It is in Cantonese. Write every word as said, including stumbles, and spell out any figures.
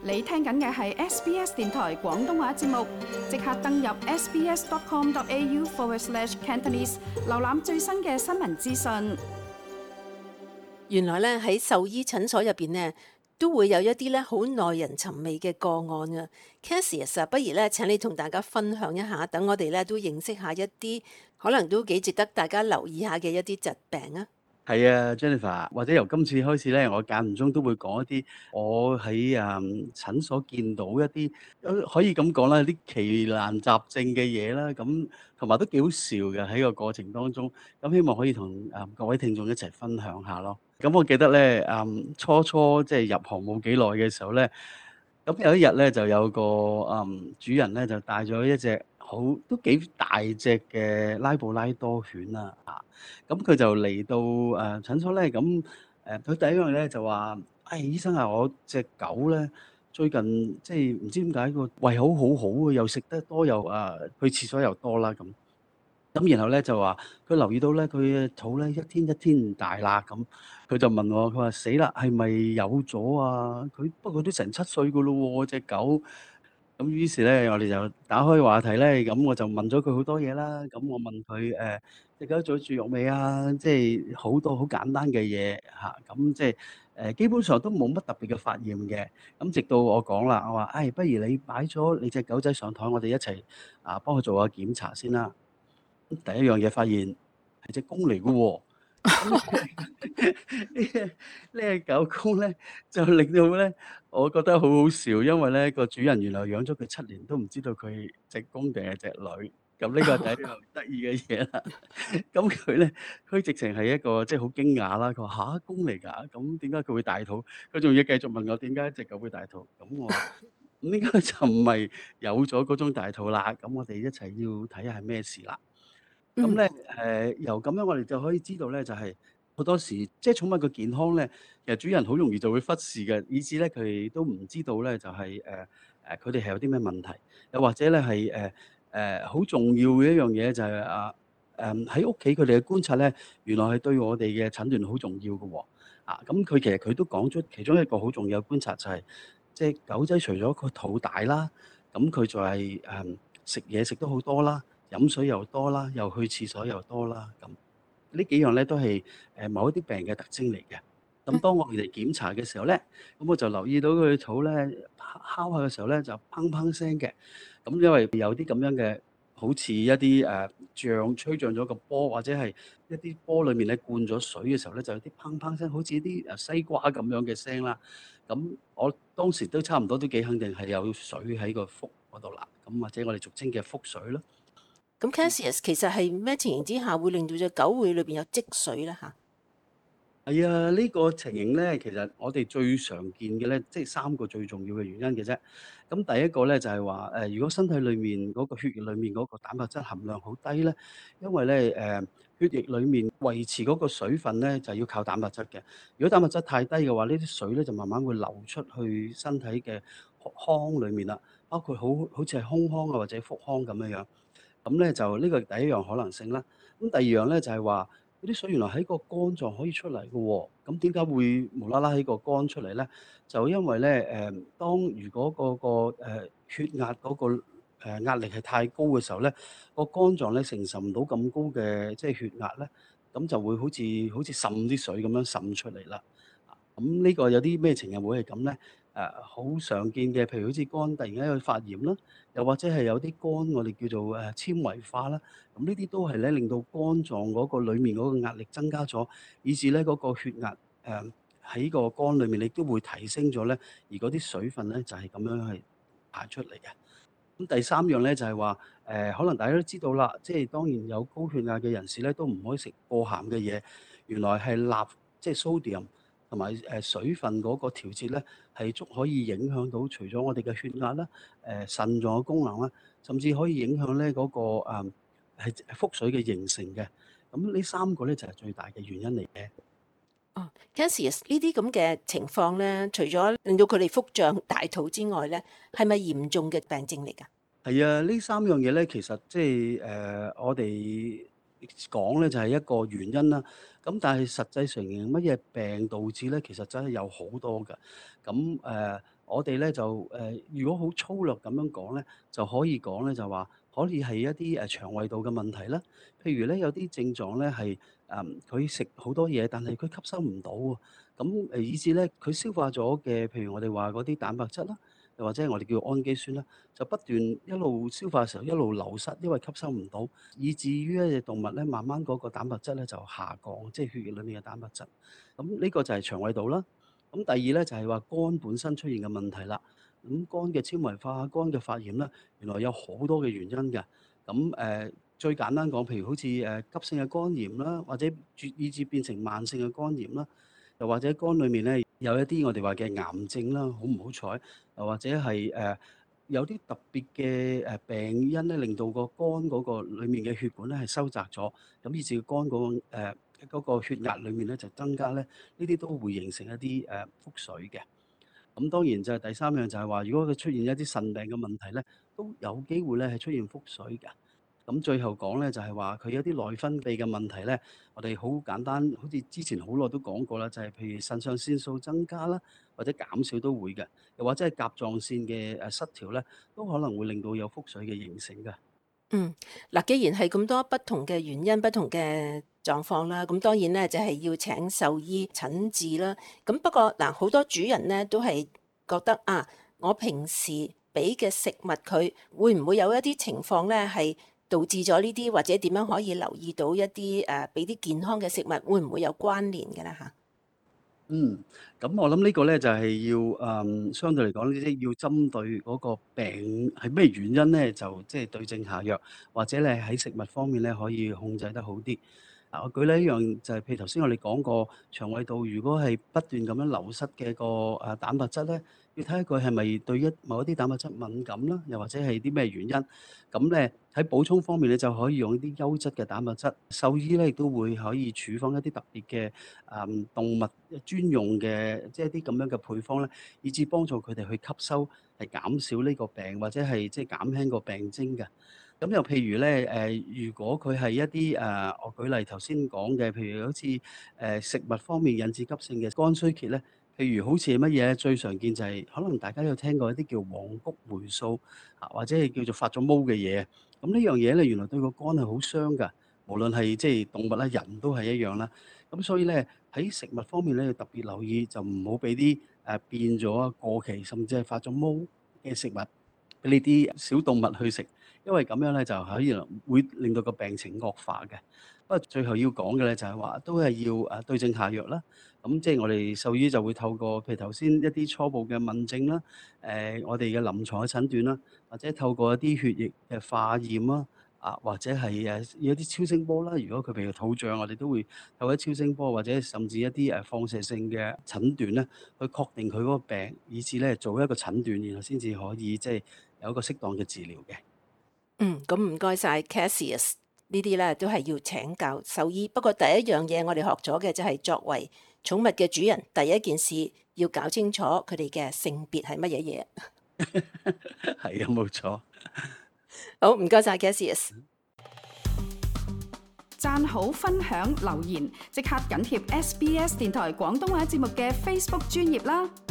你聽緊嘅係 S B S 電台廣東話節目，即刻登入 sbs.com.au forward slash Cantonese， 瀏覽最新嘅新聞資訊。 原來咧喺獸醫診所入邊呢，都會有一啲咧好耐人尋味嘅個案啊。Cassius 啊，不如咧請你同大家分享一下，等我哋咧都認識下一啲可能都幾值得大家留意下嘅一啲疾病啊。 係啊，Jennifer，或者由今次開始咧，我間唔中都會講一啲我喺誒診所見到一啲可以咁講啦，啲奇難雜症嘅嘢啦，咁同埋都幾好笑嘅喺個過程當中，咁希望可以同誒各位聽眾一齊分享下咯。咁我記得咧誒初初即係入行冇幾耐嘅時候咧，咁有一日咧就有個誒主人咧就帶咗一隻好都幾大隻嘅拉布拉多犬啦嚇。咁佢就嚟到誒診所咧，咁誒佢第一樣咧就話：誒醫生啊，我隻狗咧最近即係唔知點解個胃口好好啊，又食得多又誒去廁所又多啦咁。咁然後咧就話佢留意到咧佢嘅肚咧一天一天大啦咁，佢就問我，佢話死啦，係咪有咗啊？佢不過都成七歲噶咯喎，隻狗。咁於是咧，我哋就打開話題咧，咁我就問咗佢好多嘢啦。咁我問佢誒隻狗做咗絕育未啊？即係好多好簡單嘅嘢嚇。咁即係誒基本上都冇乜特別嘅發現嘅。咁直到我講啦，我話：誒，不如你擺咗你隻狗仔上台，我哋一齊啊幫佢做下檢查先啦。第一樣嘢發現係隻公嚟嘅喎。呢隻呢隻狗公咧，就令到咧，我覺得好好笑，因為咧個主人原來養咗佢七年，都唔知道佢隻公定係隻女。咁呢個係第一樣得意嘅嘢啦。咁佢咧，佢直情係一個即係好驚訝啦。佢話：吓，公嚟㗎？咁點解佢會大肚？佢仲要繼續問我點解隻狗會大肚？咁我話咁應該就唔係有咗嗰種大肚啦。咁我哋一齊要睇下係咩事啦。咁嗯， 咧，誒由咁樣我哋就可以知道咧，就係好多時即係寵物嘅健康咧，其實主人好容易就會忽視嘅，以致咧佢哋都唔知道咧，就係誒誒佢哋係有啲咩問題，又或者咧係誒誒好重要嘅一樣嘢就係啊誒喺屋企佢哋嘅觀察咧，原來係對我哋嘅診斷好重要嘅喎。啊，咁佢其實佢都講出其中一個好重要嘅觀察就係，即係狗仔除咗個肚大啦，咁佢就係誒食嘢食得好多啦。飲水又多啦，又去廁所又多啦，咁呢幾樣咧都係誒某一啲病嘅特徵嚟嘅。咁當我哋嚟檢查嘅時候咧，咁我就留意到佢肚咧敲下嘅時候咧就砰砰聲嘅。咁因為有啲咁樣嘅，好似一啲誒脹吹脹咗個波，或者係一啲波裡面咧灌咗水嘅時候咧，就有啲砰砰聲，好似啲誒西瓜咁樣嘅聲啦。咁我當時都差唔多都幾肯定係有水喺個腹嗰度啦。咁或者我哋俗稱嘅腹水咯。 咁 Cassius 其實係咩情形之下會令到隻狗會裏邊有積水咧嚇？ 係啊，呢個情形咧，其實我哋最常見嘅咧，即係三個最重要嘅原因嘅啫。咁第一個咧就係話，誒，如果身體裡面嗰個血液裡面嗰個蛋白質含量好低咧，因為咧誒血液裡面維持嗰個水分咧，就係要靠蛋白質嘅。如果蛋白質太低嘅話，呢啲水咧就慢慢會流出去身體嘅腔裡面啦，包括好好似係胸腔啊或者腹腔咁樣樣。咁咧就呢個第一樣可能性啦。咁第二樣咧就係話，嗰啲水原來喺個肝臟可以出嚟嘅喎。咁點解會無啦啦喺個肝出嚟咧？就因為咧誒，當如果嗰個誒血壓嗰個誒壓力係太高嘅時候咧，個肝臟咧承受唔到咁高嘅即係血壓咧，咁就會好似好似滲啲水咁樣滲出嚟啦。啊，咁呢個有啲咩情形會係咁咧？誒，好常見嘅，譬如好似肝突然間有發炎啦。又或者係有啲肝我哋叫做誒纖維化啦，咁呢啲都係咧令到肝臟嗰個裡面嗰個壓力增加咗，以致咧嗰個血壓誒喺個肝裡面亦都會提升咗咧，而嗰啲水分咧就係咁樣係排出嚟嘅。咁第三樣咧就係話誒，可能大家都知道啦，即係當然有高血壓嘅人士咧都唔可以食過鹹嘅嘢，原來係鈉即係 sodium 同埋誒水分嗰個調節咧係足可以影響到除咗我哋嘅血壓啦。誒腎臟嘅功能啦，甚至可以影響咧嗰個誒係腹水嘅形成嘅。咁呢三個咧就係最大嘅原因嚟嘅。 哦，Cassius 呢啲咁嘅情況咧，除咗令到佢哋腹脹大肚之外咧，係咪嚴重嘅病症嚟㗎？ 係啊，呢三樣嘢咧，其實即係誒我哋講咧就係一個原因啦。咁但係實際上乜嘢病導致咧，其實真係有好多㗎。咁誒、呃，我哋咧就誒、呃，如果好粗略咁樣講咧，就可以講咧就話可以係一啲誒腸胃道嘅問題啦。譬如咧有啲症狀咧係誒，佢食好多嘢，但係佢吸收唔到喎。咁誒以至咧佢消化咗嘅，譬如我哋話嗰啲蛋白質啦，又或者係我哋叫氨基酸啦，就不斷一路消化嘅時候一路流失，因為吸收唔到，以至於一隻動物咧慢慢嗰個蛋白質咧就下降，即係血液裡面嘅蛋白質。咁呢個就係腸胃道啦。咁第二咧就係話肝本身出現嘅問題啦。咁肝嘅纖維化、肝嘅發炎咧，原來有好多嘅原因嘅。咁誒、呃、最簡單講，譬如好似誒急性嘅肝炎啦，或者以至變成慢性嘅肝炎啦，又或者肝裡面咧有一啲我哋話嘅癌症啦，好唔好彩，又或者係誒、呃、有啲特別嘅誒病因咧，令到個肝嗰個裡面嘅血管咧係收窄咗，咁以至肝嗰、嗰個誒、呃嗰個血壓裡面咧就增加咧，呢啲都會形成一啲誒、呃、腹水嘅。咁當然就係第三樣就係話，如果佢出現一啲腎病嘅問題咧，都有機會咧係出現腹水嘅。咁最後講咧就係話佢有啲內分泌嘅問題咧，我哋好簡單，好似之前好耐都講過啦，就係譬如腎上腺素增加啦，或者減少都會嘅，又或者係甲狀腺嘅誒失調咧，都可能會令到有腹水嘅形成嘅。 嗯，嗱，既然係咁多不同嘅原因、不同嘅狀況啦，咁當然咧就係要請獸醫診治啦。咁不過嗱，好多主人咧都係覺得啊，我平時俾嘅食物佢會唔會有一啲情況咧係導致咗呢啲，或者點樣可以留意到一啲誒俾啲健康嘅食物會唔會有關聯嘅咧嚇？ 嗯，咁我諗呢個咧就係要誒、嗯，相對嚟講呢啲要針對嗰個病係咩原因咧，就即係對症下藥，或者咧喺食物方面咧可以控制得好啲。嗱，我舉例一樣就係、是、譬如頭先我哋講過腸胃道，如果係不斷咁樣流失嘅個誒蛋白質咧，要睇下佢係咪對一某一啲蛋白質敏感啦，又或者係啲咩原因。咁咧喺補充方面咧就可以用一啲優質嘅蛋白質。獸醫咧亦都會可以處方一啲特別嘅誒動物專用嘅，即係啲咁樣嘅配方咧，以至幫助佢哋去吸收，係減少呢個病或者係即係減輕個病徵嘅。咁又譬如咧，誒、呃，如果佢係一啲誒、呃，我舉例頭先講嘅，譬如好似誒、呃、食物方面引致急性嘅肝衰竭咧，譬如好似係乜嘢最常見就係、是、可能大家有聽過一啲叫黃谷霉素啊，或者係叫做發咗毛嘅嘢。咁呢樣嘢咧，原來對個肝係好傷㗎，無論係即係動物啦，人都係一樣啦。咁所以咧喺食物方面咧，要特別留意，就唔好俾啲誒變咗啊過期，甚至係發咗毛嘅食物俾呢啲小動物去食。因為咁樣咧，就可以會令到個病情惡化嘅。不過最後要講嘅咧，就係話都係要誒對症下藥啦。咁即係我哋獸醫就會透過譬如頭先一啲初步嘅問症啦，誒、呃、我哋嘅臨床嘅診斷啦，或者透過一啲血液嘅化驗啦，啊或者係誒有啲超聲波啦。如果佢譬如肚脹，我哋都會透過超聲波或者甚至一啲誒放射性嘅診斷咧，去確定佢嗰個病，以至咧做一個診斷，然後先至可以即係有一個適當嘅治療嘅。 嗯，咁唔該晒 Cassius， 呢啲咧都係要請教獸醫。不過第一樣嘢我哋學咗嘅就係作為寵物嘅主人，第一件事要搞清楚佢哋嘅性別係乜嘢嘢。 係啊，冇錯。 好，唔該晒 Cassius。 讚好、分享、留言，即刻緊貼 S B S 電台廣東話節目嘅 Facebook 專頁啦！